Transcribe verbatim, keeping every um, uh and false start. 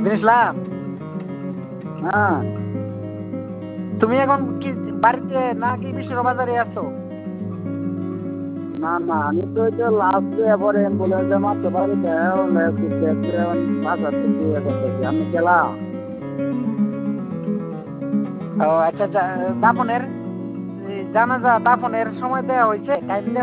ইসলাম, হ্যাঁ তুমি এখন কি বাড়িতে নাকি বিশ্বর বাজারে আছো? না না আমি তো এটা লাস্টে এবারে অ্যাম্বুলেন্সে মারতে পারি বাজার থেকে ইয়ে করতেছি আমি গেলাম। ও আচ্ছা, দাফনের জানাজা দাফনের সময় দেওয়া হয়েছে, টাইম দেওয়া